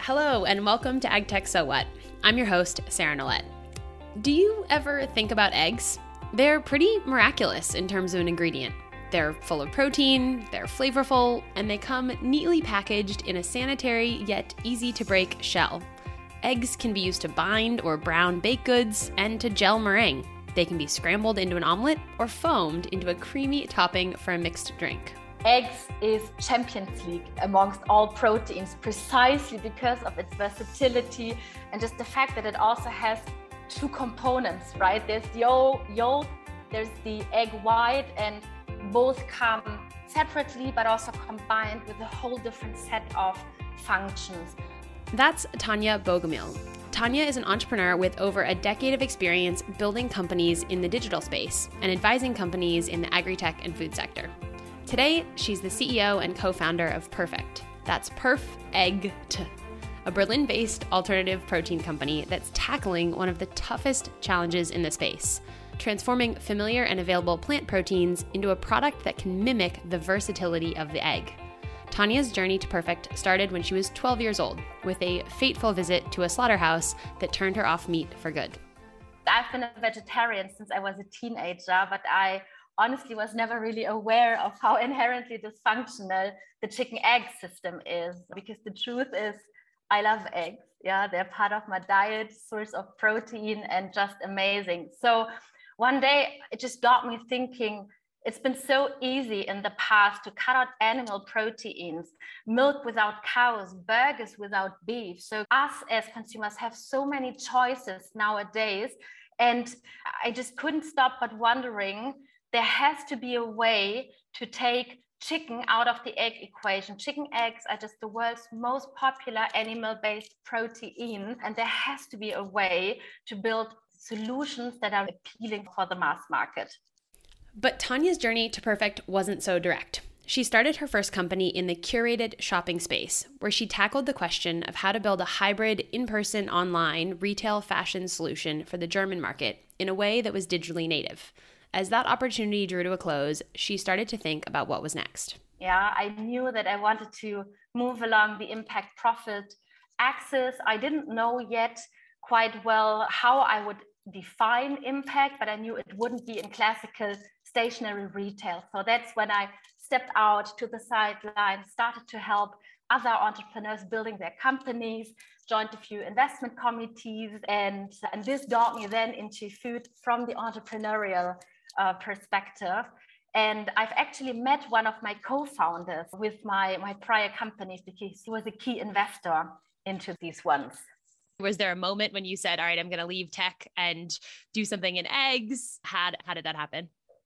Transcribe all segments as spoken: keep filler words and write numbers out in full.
Hello, and welcome to AgTech So What. I'm your host, Sarah Nolet. Do you ever think about eggs? They're pretty miraculous in terms of an ingredient. They're full of protein, they're flavorful, and they come neatly packaged in a sanitary yet easy to break shell. Eggs can be used to bind or brown baked goods and to gel meringue. They can be scrambled into an omelet or foamed into a creamy topping for a mixed drink. Eggs is Champions League amongst all proteins precisely because of its versatility and just the fact that it also has two components, right? There's the yolk, there's the egg white, and both come separately but also combined with a whole different set of functions. That's Tanya Bogomil. Tanya is an entrepreneur with over a decade of experience building companies in the digital space and advising companies in the agri-tech and food sector. Today, she's the C E O and co-founder of Perfect. That's Perf Egg T, a Berlin-based alternative protein company that's tackling one of the toughest challenges in the space, transforming familiar and available plant proteins into a product that can mimic the versatility of the egg. Tanya's journey to Perfect started when she was twelve years old, with a fateful visit to a slaughterhouse that turned her off meat for good. I've been a vegetarian since I was a teenager, but I honestly was never really aware of how inherently dysfunctional the chicken egg system is, because the truth is I love eggs. Yeah, they're part of my diet, source of protein, and just amazing. So one day it just got me thinking, it's been so easy in the past to cut out animal proteins, milk without cows, burgers without beef. So us as consumers have so many choices nowadays. And I just couldn't stop but wondering, there has to be a way to take chicken out of the egg equation. Chicken eggs are just the world's most popular animal-based protein, and there has to be a way to build solutions that are appealing for the mass market. But Tanya's journey to Perfect wasn't so direct. She started her first company in the curated shopping space, where she tackled the question of how to build a hybrid in-person online retail fashion solution for the German market in a way that was digitally native. As that opportunity drew to a close, she started to think about what was next. Yeah, I knew that I wanted to move along the impact profit axis. I didn't know yet quite well how I would define impact, but I knew it wouldn't be in classical stationary retail. So that's when I stepped out to the sideline, started to help other entrepreneurs building their companies, joined a few investment committees, and, and this got me then into food from the entrepreneurial uh, perspective. And I've actually met one of my co-founders with my, my prior companies because he was a key investor into these ones. Was there a moment when you said, all right, I'm going to leave tech and do something in eggs? How, how did that happen?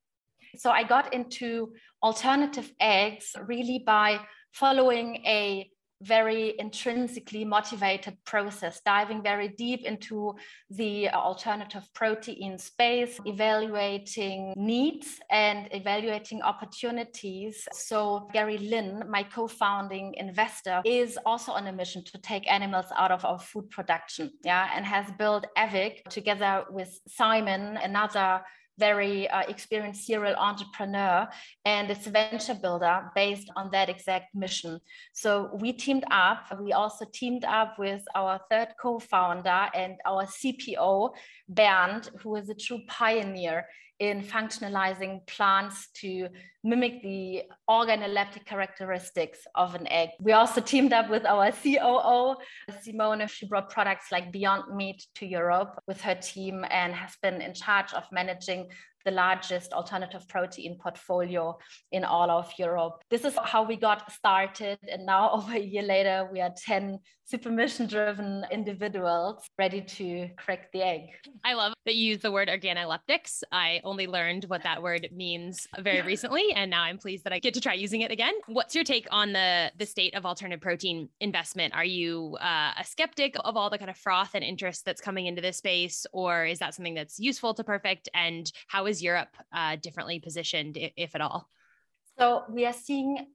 So I got into alternative eggs really by following a very intrinsically motivated process, diving very deep into the alternative protein space, evaluating needs and evaluating opportunities. So Gary Lin, my co-founding investor, is also on a mission to take animals out of our food production, yeah, and has built Avic together with Simon, another very uh, experienced serial entrepreneur, and it's a venture builder based on that exact mission. So we teamed up. We also teamed up with our third co-founder and our C P O, Bernd, who is a true pioneer in functionalizing plants to mimic the organoleptic characteristics of an egg. We also teamed up with our C O O, Simone. She brought products like Beyond Meat to Europe with her team and has been in charge of managing the largest alternative protein portfolio in all of Europe. This is how we got started. And now over a year later, we are ten super mission-driven individuals ready to crack the egg. I love that you use the word organoleptics. I only learned what that word means very recently, and now I'm pleased that I get to try using it again. What's your take on the, the state of alternative protein investment? Are you uh, a skeptic of all the kind of froth and interest that's coming into this space, or is that something that's useful to Perfect? And how is Europe uh, differently positioned, if, if at all? So we are seeing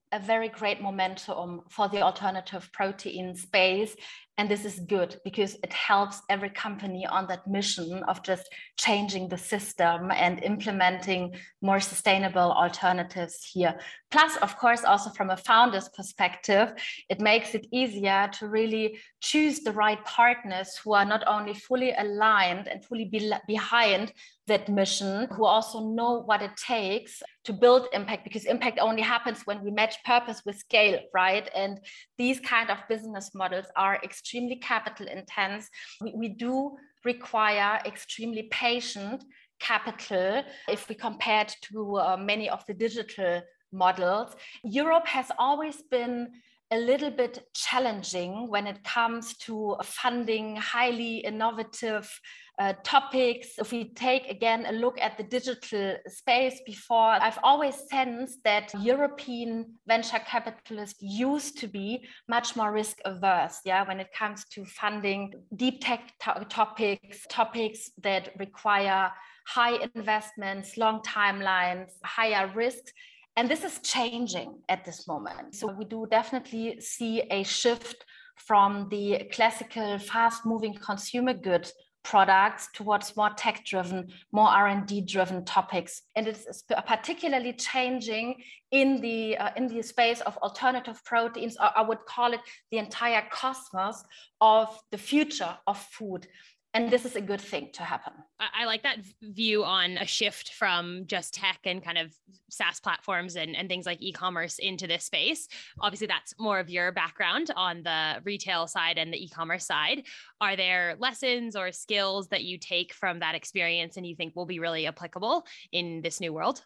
a very great momentum for the alternative protein space. And this is good because it helps every company on that mission of just changing the system and implementing more sustainable alternatives here. Plus, of course, also from a founder's perspective, it makes it easier to really choose the right partners who are not only fully aligned and fully be behind that mission, who also know what it takes to build impact, because impact only happens when we match purpose with scale, right? And these kind of business models are extremely capital intense. We, we do require extremely patient capital if we compare it to uh, many of the digital models. Europe has always been a little bit challenging when it comes to funding highly innovative uh, topics. If we take again a look at the digital space before, I've always sensed that European venture capitalists used to be much more risk averse, yeah, when it comes to funding deep tech to- topics, topics that require high investments, long timelines, higher risks. And this is changing at this moment. So we do definitely see a shift from the classical fast-moving consumer good products towards more tech-driven, more R and D-driven topics. And it's particularly changing in the, uh, in the space of alternative proteins, or I would call it the entire cosmos of the future of food. And this is a good thing to happen. I like that view on a shift from just tech and kind of SaaS platforms and, and things like e-commerce into this space. Obviously, that's more of your background on the retail side and the e-commerce side. Are there lessons or skills that you take from that experience and you think will be really applicable in this new world?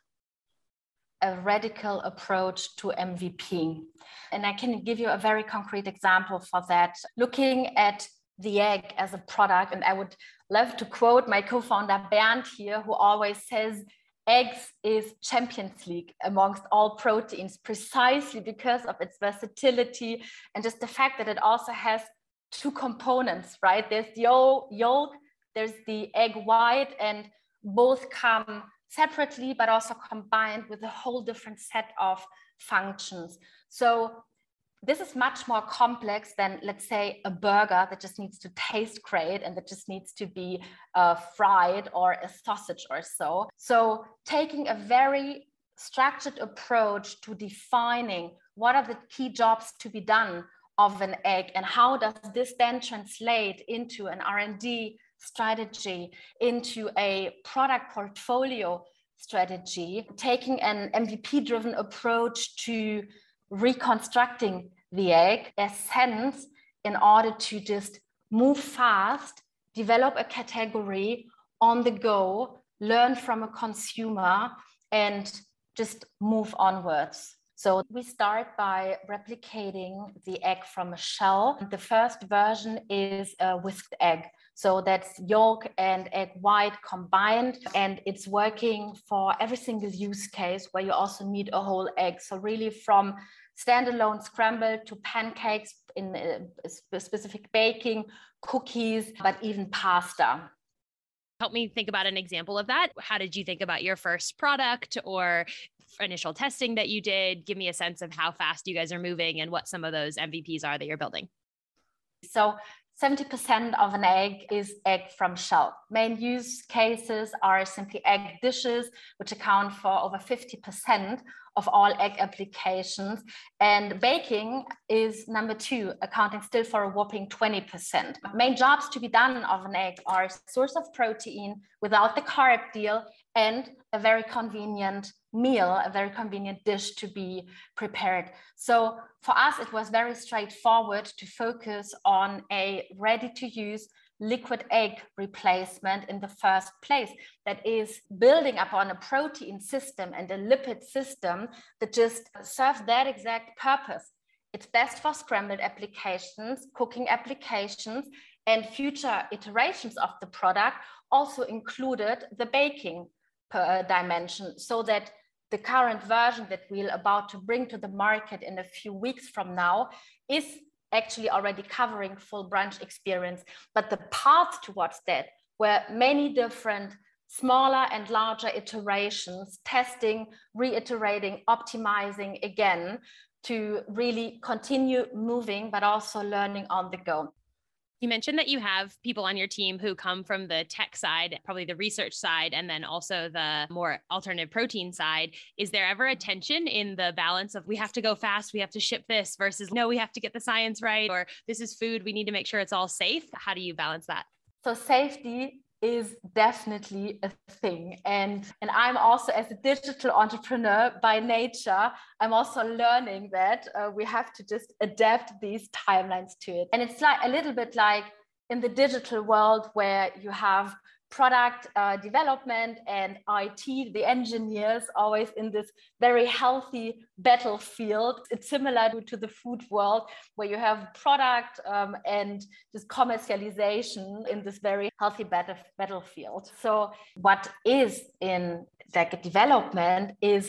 A radical approach to M V P. And I can give you a very concrete example for that. Looking at the egg as a product. And I would love to quote my co-founder Bernd here, who always says, eggs is Champions League amongst all proteins, precisely because of its versatility and just the fact that it also has two components, right? There's the yolk, there's the egg white, and both come separately, but also combined with a whole different set of functions. So this is much more complex than, let's say, a burger that just needs to taste great and that just needs to be uh, fried, or a sausage or so. So taking a very structured approach to defining what are the key jobs to be done of an egg and how does this then translate into an R and D strategy, into a product portfolio strategy, taking an M V P-driven approach to reconstructing the egg as sense in order to just move fast, develop a category on the go, learn from a consumer, and just move onwards. So we start by replicating the egg from a shell. The first version is a whisked egg. So that's yolk and egg white combined, and it's working for every single use case where you also need a whole egg. So really from standalone scramble to pancakes in a specific baking, cookies, but even pasta. Help me think about an example of that. How did you think about your first product or initial testing that you did? Give me a sense of how fast you guys are moving and what some of those M V Ps are that you're building. So seventy percent of an egg is egg from shell. Main use cases are simply egg dishes, which account for over fifty percent of all egg applications. And baking is number two, accounting still for a whopping twenty percent. Main jobs to be done of an egg are source of protein without the carb deal and a very convenient meal, a very convenient dish to be prepared. So for us, it was very straightforward to focus on a ready-to-use liquid egg replacement in the first place that is building upon a protein system and a lipid system that just serves that exact purpose. It's best for scrambled applications, cooking applications, and future iterations of the product also included the baking per dimension, so that the current version that we're about to bring to the market in a few weeks from now is actually already covering full brunch experience. But the path towards that were many different smaller and larger iterations, testing, reiterating, optimizing again, to really continue moving, but also learning on the go. You mentioned that you have people on your team who come from the tech side, probably the research side, and then also the more alternative protein side. Is there ever a tension in the balance of we have to go fast, we have to ship this versus no, we have to get the science right, or this is food, we need to make sure it's all safe? How do you balance that? So safety is definitely a thing. And, and I'm also, as a digital entrepreneur by nature, I'm also learning that uh, we have to just adapt these timelines to it. And it's like a little bit like in the digital world where you have product uh, development and I T, the engineers always in this very healthy battlefield. It's similar to, to the food world where you have product um, and this commercialization in this very healthy battle, battlefield. So what is in like development is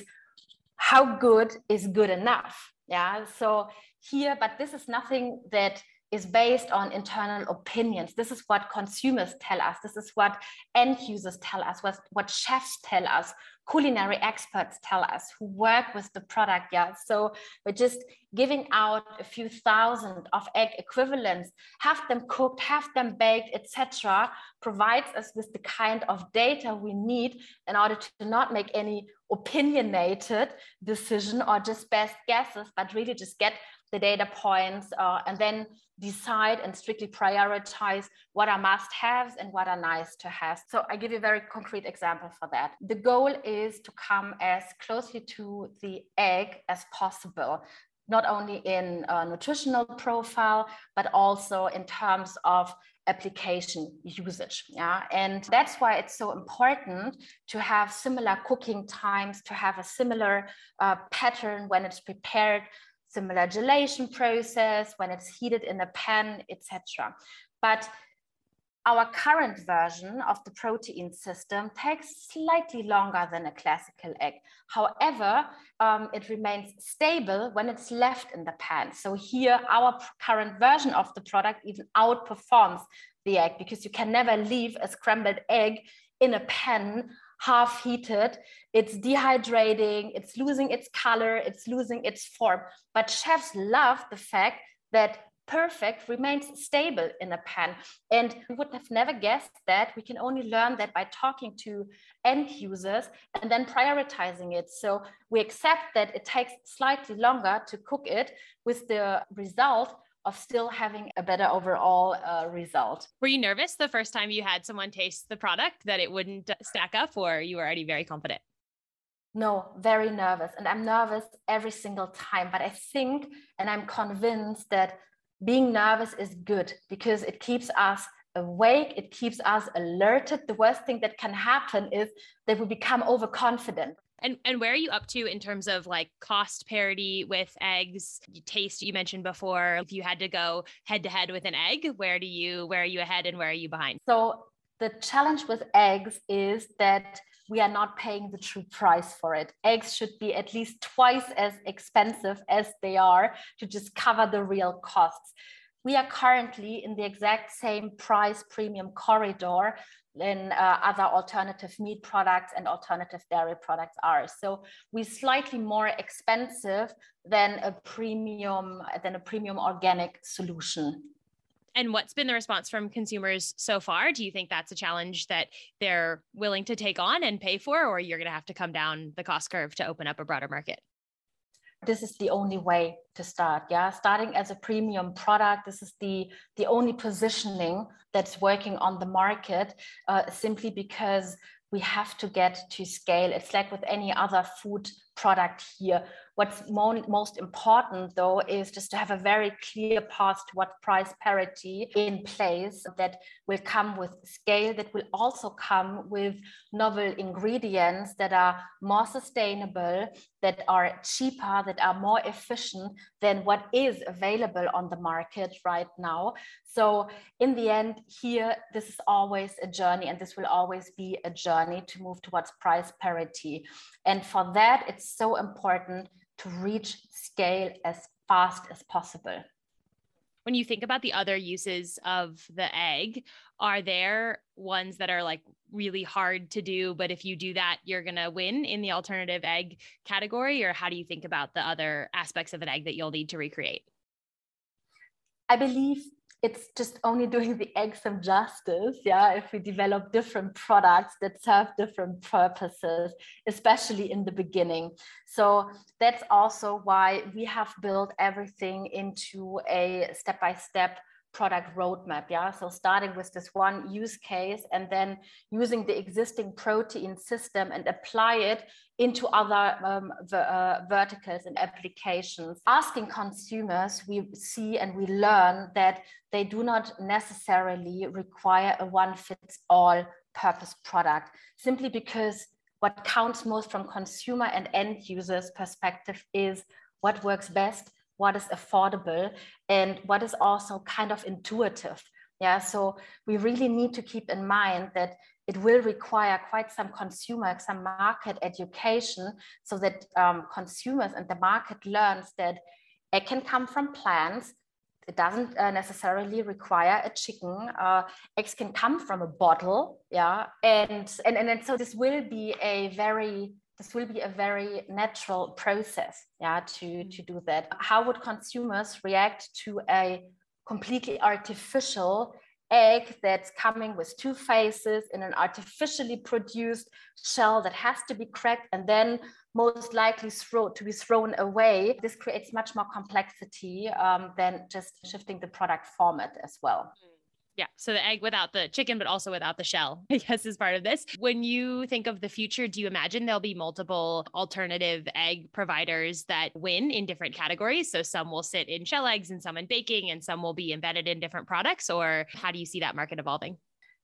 how good is good enough. Yeah. So here, but this is nothing that is based on internal opinions. This is what consumers tell us. This is what end users tell us, what, what chefs tell us, culinary experts tell us who work with the product. Yeah. So we're just giving out a few thousand of egg equivalents, have them cooked, have them baked, et cetera, provides us with the kind of data we need in order to not make any opinionated decision or just best guesses, but really just get the data points uh, and then decide and strictly prioritize what are must-haves and what are nice to have. So I give you a very concrete example for that. The goal is to come as closely to the egg as possible, not only in a nutritional profile, but also in terms of application usage. Yeah, and that's why it's so important to have similar cooking times, to have a similar uh, pattern when it's prepared, similar gelation process, when it's heated in a pan, et cetera. But our current version of the protein system takes slightly longer than a classical egg. However, um, it remains stable when it's left in the pan. So here, our current version of the product even outperforms the egg because you can never leave a scrambled egg in a pan half heated. It's dehydrating, it's losing its color, it's losing its form. But chefs love the fact that perfect remains stable in a pan. And we would have never guessed that. We can only learn that by talking to end users and then prioritizing it. So we accept that it takes slightly longer to cook it with the result of still having a better overall uh, result. Were you nervous the first time you had someone taste the product that it wouldn't stack up, or you were already very confident? No, very nervous. And I'm nervous every single time. But I think, and I'm convinced that being nervous is good because it keeps us awake, it keeps us alerted. The worst thing that can happen is that we become overconfident. And and where are you up to in terms of like cost parity with eggs? Taste, you mentioned before, if you had to go head to head with an egg, where do you where are you ahead and where are you behind? So the challenge with eggs is that we are not paying the true price for it. Eggs should be at least twice as expensive as they are to just cover the real costs. We are currently in the exact same price premium corridor than uh, other alternative meat products and alternative dairy products are. So we're slightly more expensive than a premium than a premium organic solution. And what's been the response from consumers so far? Do you think that's a challenge that they're willing to take on and pay for, or you're going to have to come down the cost curve to open up a broader market? This is the only way to start. Yeah, starting as a premium product. This is the the only positioning that's working on the market, uh, simply because we have to get to scale. It's like with any other food product here. What's mo- most important, though, is just to have a very clear path to what price parity in place that will come with scale, that will also come with novel ingredients that are more sustainable, that are cheaper, that are more efficient than what is available on the market right now. So in the end here, this is always a journey, and this will always be a journey to move towards price parity. And for that, it's so important to reach scale as fast as possible. When you think about the other uses of the egg, are there ones that are like really hard to do, but if you do that, you're going to win in the alternative egg category? Or how do you think about the other aspects of an egg that you'll need to recreate? I believe it's just only doing the egg some justice, yeah, if we develop different products that serve different purposes, especially in the beginning. So that's also why we have built everything into a step-by-step product roadmap, yeah. So starting with this one use case and then using the existing protein system and apply it into other um, uh, verticals and applications. Asking consumers, we see and we learn that they do not necessarily require a one-fits-all purpose product, simply because what counts most from consumer and end users perspective is what works best, what is affordable, and what is also kind of intuitive. Yeah, so we really need to keep in mind that it will require quite some consumer, some market education, so that um, consumers and the market learns that it can come from plants. It doesn't uh, necessarily require a chicken. Uh, eggs can come from a bottle, yeah, and and and, and so this will be a very This will be a very natural process, yeah, to, to do that. How would consumers react to a completely artificial egg that's coming with two faces in an artificially produced shell that has to be cracked and then most likely throw, to be thrown away? This creates much more complexity um, than just shifting the product format as well. Yeah. So the egg without the chicken, but also without the shell, I guess, is part of this. When you think of the future, do you imagine there'll be multiple alternative egg providers that win in different categories? So some will sit in shell eggs and some in baking and some will be embedded in different products? Or how do you see that market evolving?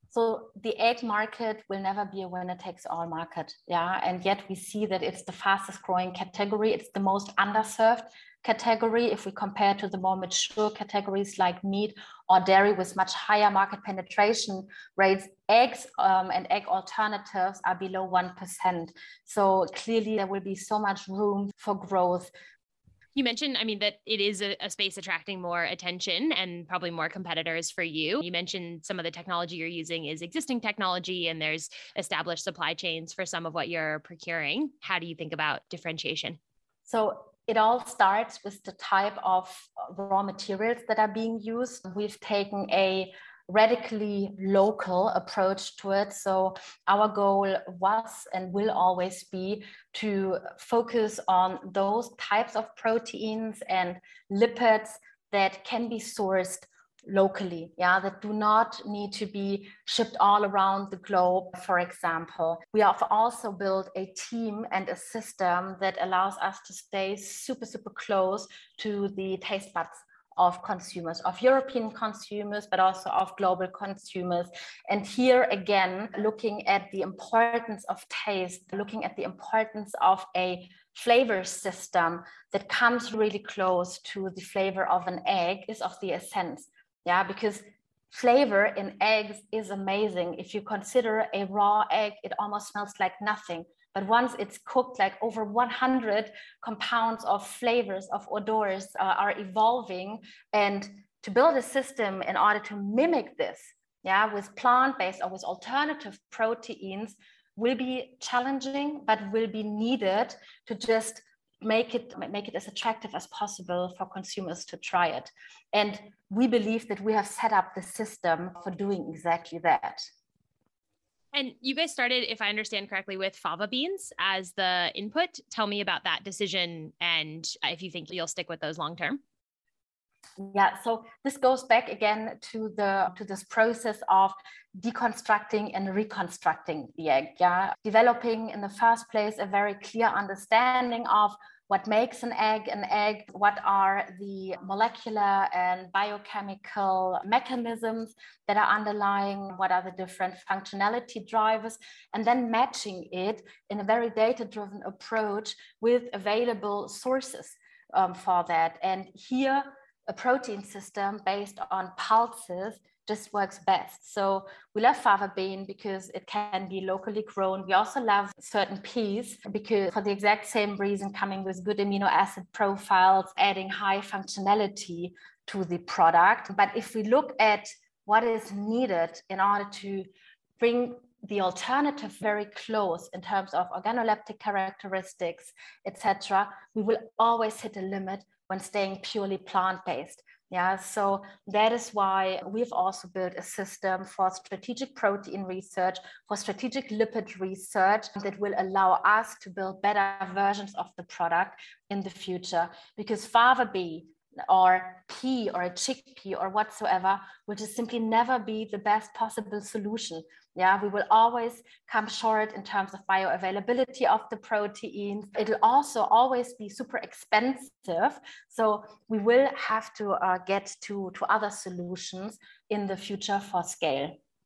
So the egg market will never be a winner takes all market. Yeah. And yet we see that it's the fastest growing category. It's the most underserved category if we compare to the more mature categories like meat or dairy with much higher market penetration rates. Eggs um, and egg alternatives are below one percent. So clearly there will be so much room for growth. You mentioned, I mean, that it is a, a space attracting more attention and probably more competitors for you. You mentioned some of the technology you're using is existing technology and there's established supply chains for some of what you're procuring. How do you think about differentiation? So it all starts with the type of raw materials that are being used. We've taken a radically local approach to it. So our goal was and will always be to focus on those types of proteins and lipids that can be sourced locally, yeah, that do not need to be shipped all around the globe, for example. We have also built a team and a system that allows us to stay super, super close to the taste buds of consumers, of European consumers, but also of global consumers. And here again, looking at the importance of taste, looking at the importance of a flavor system that comes really close to the flavor of an egg is of the essence. Yeah, because flavor in eggs is amazing. If you consider a raw egg, it almost smells like nothing. But once it's cooked, like over one hundred compounds of flavors, of odors uh, are evolving. And to build a system in order to mimic this, yeah, with plant-based or with alternative proteins will be challenging, but will be needed to just make it make it as attractive as possible for consumers to try it. And we believe that we have set up the system for doing exactly that. And you guys started, if I understand correctly, with fava beans as the input. Tell me about that decision and if you think you'll stick with those long term. Yeah, so this goes back again to the to this process of deconstructing and reconstructing the egg. Yeah, developing in the first place a very clear understanding of what makes an egg an egg, what are the molecular and biochemical mechanisms that are underlying, what are the different functionality drivers, and then matching it in a very data-driven approach with available sources um, for that. And here, a protein system based on pulses just works best. So we love fava bean because it can be locally grown. We also love certain peas because for the exact same reason, coming with good amino acid profiles, adding high functionality to the product. But if we look at what is needed in order to bring the alternative very close in terms of organoleptic characteristics, et cetera, we will always hit a limit when staying purely plant-based. Yeah, so that is why we've also built a system for strategic protein research, for strategic lipid research that will allow us to build better versions of the product in the future. Because fava bean or pea or a chickpea or whatsoever will just simply never be the best possible solution. Yeah, we will always come short in terms of bioavailability of the proteins. It'll also always be super expensive. So we will have to uh, get to, to other solutions in the future for scale.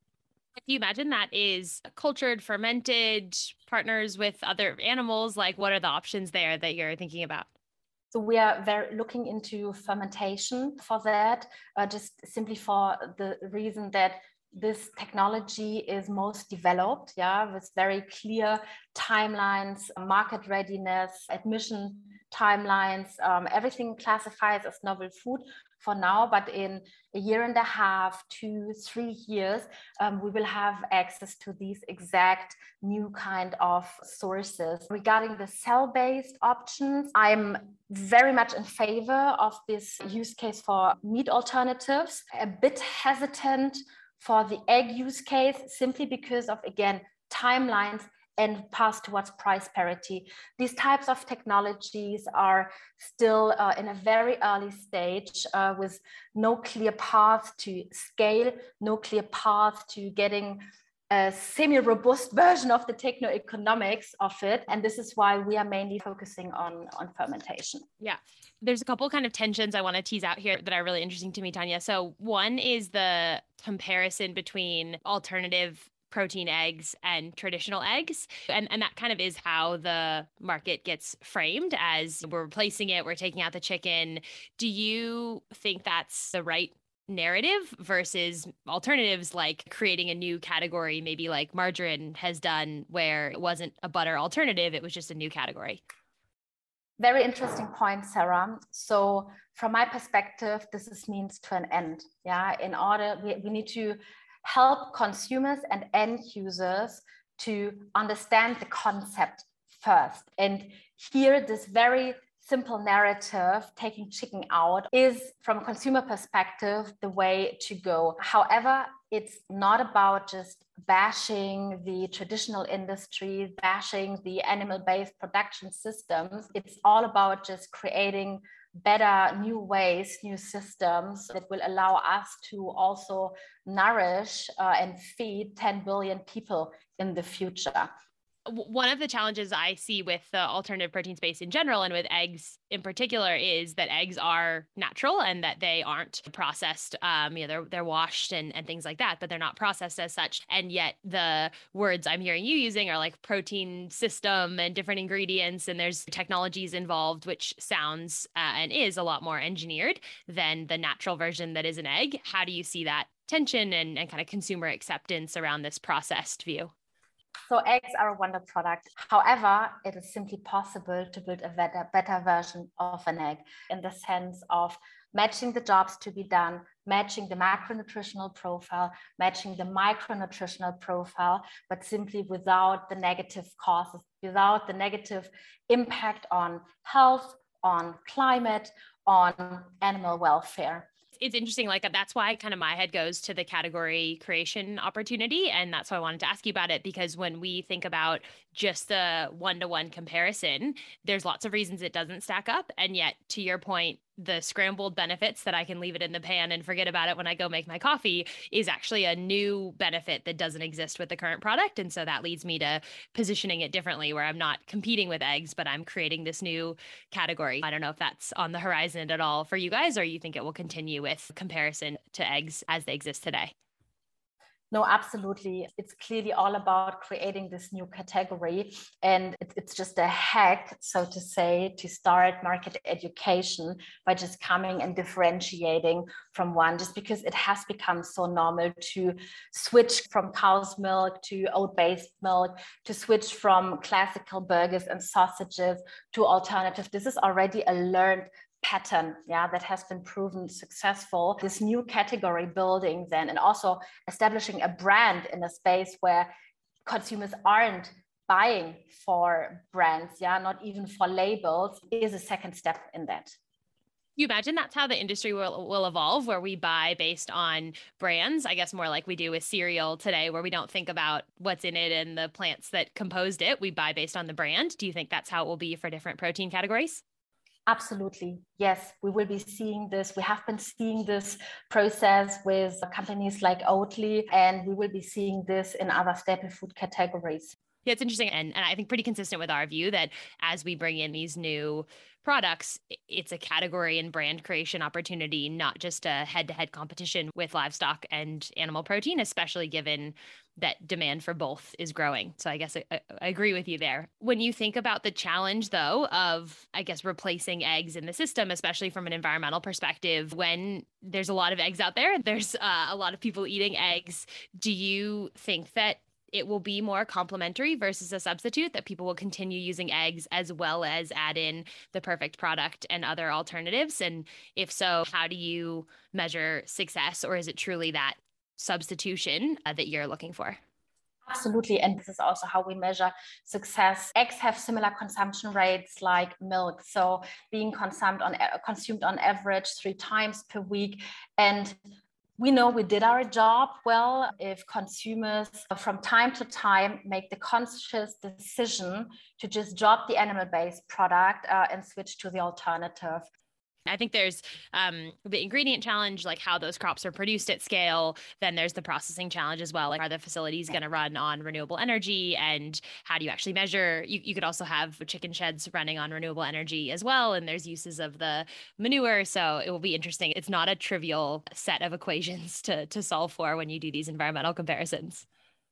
Do you imagine that is cultured, fermented, partners with other animals? Like, what are the options there that you're thinking about? So we are very looking into fermentation for that, uh, just simply for the reason that this technology is most developed, yeah, with very clear timelines, market readiness, admission timelines, um, everything classifies as novel food for now, but in a year and a half, two, three years, um, we will have access to these exact new kind of sources. Regarding the cell-based options, I'm very much in favor of this use case for meat alternatives, a bit hesitant for the egg use case, simply because of, again, timelines and path towards price parity. These types of technologies are still uh, in a very early stage uh, with no clear path to scale, no clear path to getting a semi-robust version of the techno-economics of it. And this is why we are mainly focusing on, on fermentation. Yeah. There's a couple kind of tensions I want to tease out here that are really interesting to me, Tanya. So one is the comparison between alternative protein eggs and traditional eggs. And, and that kind of is how the market gets framed as we're replacing it, we're taking out the chicken. Do you think that's the right narrative versus alternatives like creating a new category, maybe like margarine has done, where it wasn't a butter alternative, it was just a new category? Very interesting point, Sarah. So from my perspective, this is means to an end. Yeah, in order, we, we need to help consumers and end users to understand the concept first. And here, this very simple narrative, taking chicken out, is from a consumer perspective the way to go. However, it's not about just bashing the traditional industry, bashing the animal-based production systems. It's all about just creating better new ways, new systems that will allow us to also nourish uh, and feed ten billion people in the future. One of the challenges I see with the alternative protein space in general and with eggs in particular is that eggs are natural and that they aren't processed. Um, you know, they're they're washed and, and things like that, but they're not processed as such. And yet the words I'm hearing you using are like protein system and different ingredients, and there's technologies involved, which sounds uh, and is a lot more engineered than the natural version that is an egg. How do you see that tension and, and kind of consumer acceptance around this processed view? So eggs are a wonder product. However, it is simply possible to build a better, better version of an egg in the sense of matching the jobs to be done, matching the macronutritional profile, matching the micronutritional profile, but simply without the negative causes, without the negative impact on health, on climate, on animal welfare. It's interesting. Like that's why kind of my head goes to the category creation opportunity. And that's why I wanted to ask you about it, because when we think about just the one-to-one comparison, there's lots of reasons it doesn't stack up. And yet, to your point, the scrambled benefits that I can leave it in the pan and forget about it when I go make my coffee is actually a new benefit that doesn't exist with the current product. And so that leads me to positioning it differently, where I'm not competing with eggs, but I'm creating this new category. I don't know if that's on the horizon at all for you guys, or you think it will continue with comparison to eggs as they exist today. No, absolutely. It's clearly all about creating this new category. And it's just a hack, so to say, to start market education by just coming and differentiating from one, just because it has become so normal to switch from cow's milk to oat-based milk, to switch from classical burgers and sausages to alternative. This is already a learned pattern, yeah, that has been proven successful. This new category building then, and also establishing a brand in a space where consumers aren't buying for brands, yeah, not even for labels, is a second step in that. You imagine that's how the industry will, will evolve, where we buy based on brands, I guess more like we do with cereal today, where we don't think about what's in it and the plants that composed it. We buy based on the brand. Do you think that's how it will be for different protein categories? Absolutely. Yes, we will be seeing this. We have been seeing this process with companies like Oatly, and we will be seeing this in other staple food categories. Yeah, it's interesting. And, and I think pretty consistent with our view that as we bring in these new products, it's a category and brand creation opportunity, not just a head-to-head competition with livestock and animal protein, especially given that demand for both is growing. So I guess I, I agree with you there. When you think about the challenge, though, of, I guess, replacing eggs in the system, especially from an environmental perspective, when there's a lot of eggs out there, there's uh, a lot of people eating eggs. Do you think that it will be more complementary versus a substitute, that people will continue using eggs as well as add in the perfect product and other alternatives? And if so, how do you measure success? Or is it truly that substitution uh, that you're looking for? Absolutely. And this is also how we measure success. Eggs have similar consumption rates like milk. So being consumed on, consumed on average three times per week. And we know we did our job well if consumers from time to time make the conscious decision to just drop the animal-based product uh, and switch to the alternative. I think there's um, the ingredient challenge, like how those crops are produced at scale. Then there's the processing challenge as well. Like, are the facilities going to run on renewable energy? And how do you actually measure? You, you could also have chicken sheds running on renewable energy as well. And there's uses of the manure. So it will be interesting. It's not a trivial set of equations to, to solve for when you do these environmental comparisons.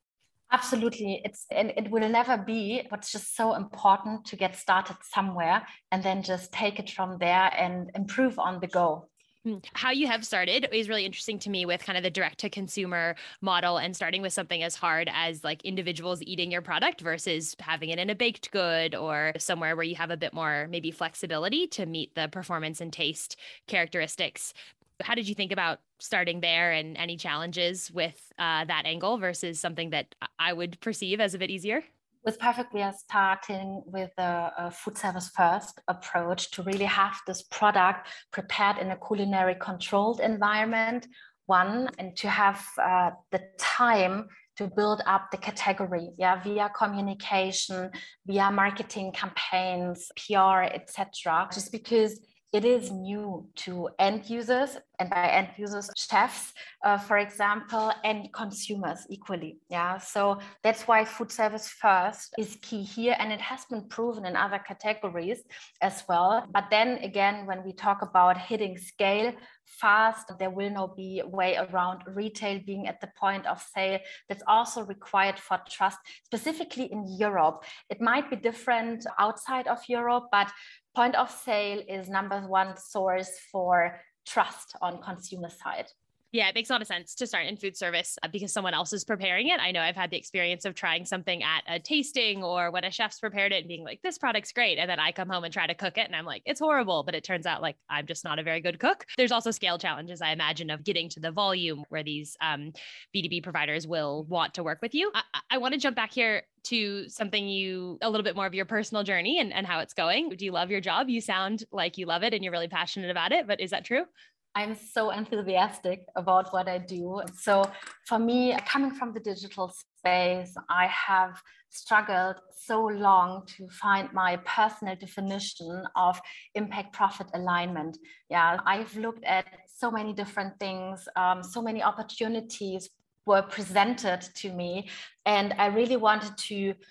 Absolutely. It's and it will never be, but it's just so important to get started somewhere and then just take it from there and improve on the go. How you have started is really interesting to me, with kind of the direct to consumer model and starting with something as hard as like individuals eating your product versus having it in a baked good or somewhere where you have a bit more maybe flexibility to meet the performance and taste characteristics. How did you think about starting there, and any challenges with uh, that angle versus something that I would perceive as a bit easier? It was perfect. We are starting with a, a food service first approach to really have this product prepared in a culinary controlled environment, one, and to have uh, the time to build up the category, yeah, via communication, via marketing campaigns, P R, et cetera. Just because it is new to end users, and by end users, chefs, uh, for example, and consumers equally. Yeah, so that's why food service first is key here, and it has been proven in other categories as well. But then again, when we talk about hitting scale fast, there will not be a way around retail being at the point of sale. That's also required for trust, specifically in Europe. It might be different outside of Europe, but point of sale is number one source for trust on consumer side. Yeah, it makes a lot of sense to start in food service because someone else is preparing it. I know I've had the experience of trying something at a tasting or when a chef's prepared it and being like, this product's great. And then I come home and try to cook it and I'm like, it's horrible. But it turns out like I'm just not a very good cook. There's also scale challenges, I imagine, of getting to the volume where these um, B two B providers will want to work with you. I, I want to jump back here to something you, a little bit more of your personal journey and, and how it's going. Do you love your job? You sound like you love it and you're really passionate about it, but is that true? I'm so enthusiastic about what I do. So for me, coming from the digital space, I have struggled so long to find my personal definition of impact profit alignment. Yeah, I've looked at so many different things, um, so many opportunities were presented to me, and I really wanted to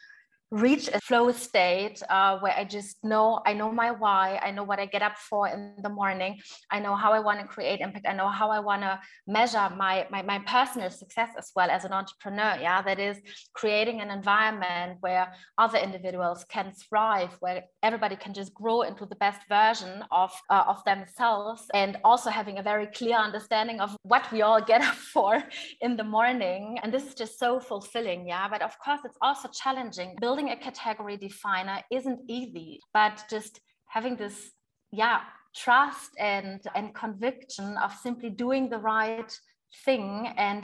reach a flow state uh, where I just know, I know my why, I know what I get up for in the morning, I know how I want to create impact, I know how I want to measure my, my, my personal success as well as an entrepreneur, yeah, that is creating an environment where other individuals can thrive, where everybody can just grow into the best version of, uh, of themselves, and also having a very clear understanding of what we all get up for in the morning. And this is just so fulfilling, yeah, but of course it's also challenging. Building a category definer isn't easy, but just having this, yeah, trust and, and conviction of simply doing the right thing and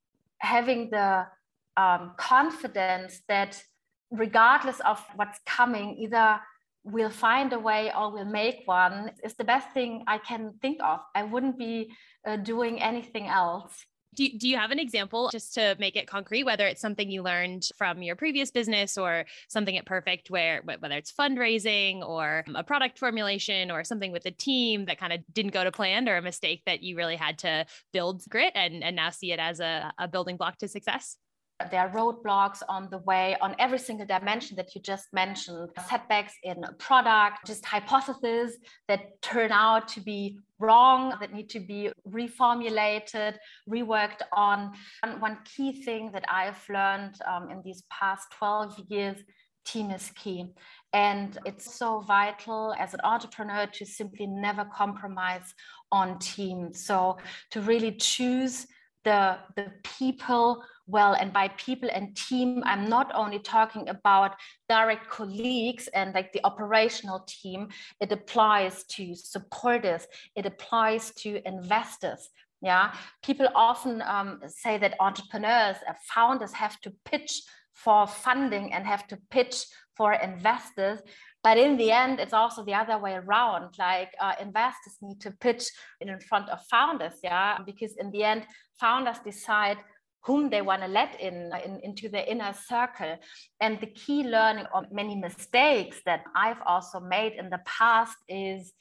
having the um, confidence that regardless of what's coming, either we'll find a way or we'll make one, is the best thing I can think of. I wouldn't be uh, doing anything else. Do you, do you have an example just to make it concrete, whether it's something you learned from your previous business or something at Perfect, where whether it's fundraising or a product formulation or something with the team that kind of didn't go to plan, or a mistake that you really had to build grit and, and now see it as a, a building block to success? There are roadblocks on the way on every single dimension that you just mentioned, setbacks in a product, just hypotheses that turn out to be wrong, that need to be reformulated, reworked on. And one key thing that I've learned um, in these past twelve years, team is key. And it's so vital as an entrepreneur to simply never compromise on team. So to really choose the, the people well, and by people and team, I'm not only talking about direct colleagues and like the operational team, it applies to supporters, it applies to investors. Yeah, people often um, say that entrepreneurs, uh, founders have to pitch for funding and have to pitch for investors. But in the end, it's also the other way around. Like uh, investors need to pitch in front of founders, yeah, because in the end, founders decide whom they want to let in, in into their inner circle. And the key learning of many mistakes that I've also made in the past is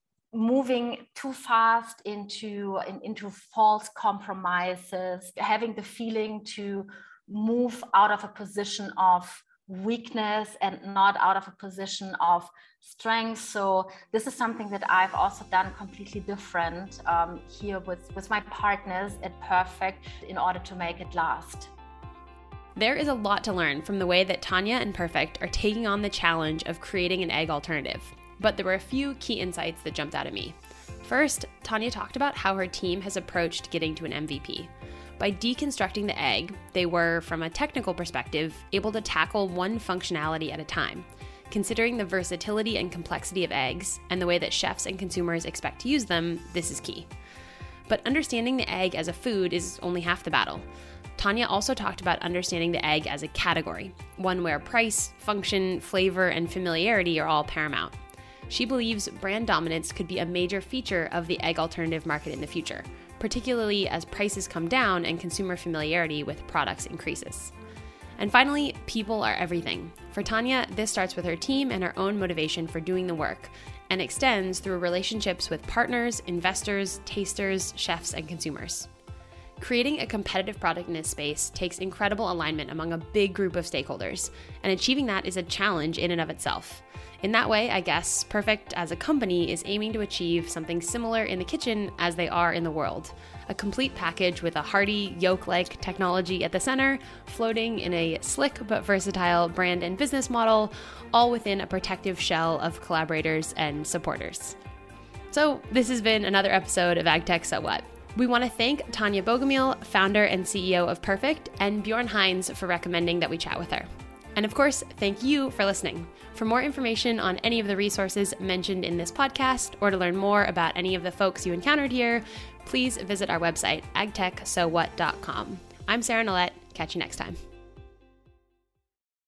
moving too fast into, in, into false compromises, having the feeling to move out of a position of weakness and not out of a position of strength. So this is something that I've also done completely different um, here with, with my partners at Perfect in order to make it last. There is a lot to learn from the way that Tanya and Perfect are taking on the challenge of creating an egg alternative, but there were a few key insights that jumped out at me. First, Tanya talked about how her team has approached getting to an M V P. By deconstructing the egg, they were, from a technical perspective, able to tackle one functionality at a time. Considering the versatility and complexity of eggs and the way that chefs and consumers expect to use them, this is key. But understanding the egg as a food is only half the battle. Tanya also talked about understanding the egg as a category, one where price, function, flavor, and familiarity are all paramount. She believes brand dominance could be a major feature of the egg alternative market in the future, particularly as prices come down and consumer familiarity with products increases. And finally, people are everything. For Tanya, this starts with her team and her own motivation for doing the work, and extends through relationships with partners, investors, tasters, chefs, and consumers. Creating a competitive product in this space takes incredible alignment among a big group of stakeholders, and achieving that is a challenge in and of itself. In that way, I guess, Perfect as a company is aiming to achieve something similar in the kitchen as they are in the world. A complete package with a hearty, yolk-like technology at the center, floating in a slick but versatile brand and business model, all within a protective shell of collaborators and supporters. So this has been another episode of AgTech So What. We want to thank Tanya Bogomil, founder and C E O of Perfect, and Bjorn Heinz for recommending that we chat with her. And of course, thank you for listening. For more information on any of the resources mentioned in this podcast, or to learn more about any of the folks you encountered here, please visit our website, ag tech so what dot com. I'm Sarah Nolette. Catch you next time.